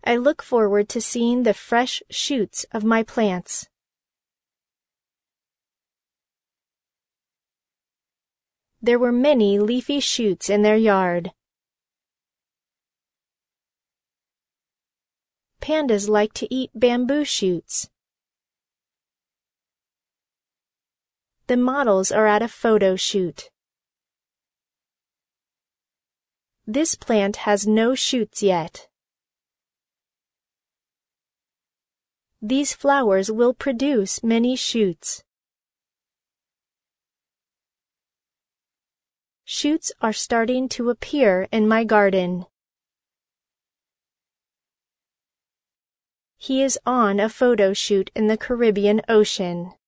I look forward to seeing the fresh shoots of my plants. There were many leafy shoots in their yard. Pandas like to eat bamboo shoots. The models are at a photo shoot. This plant has no shoots yet. These flowers will produce many shoots. Shoots are starting to appear in my garden. He is on a photo shoot in the Caribbean Ocean.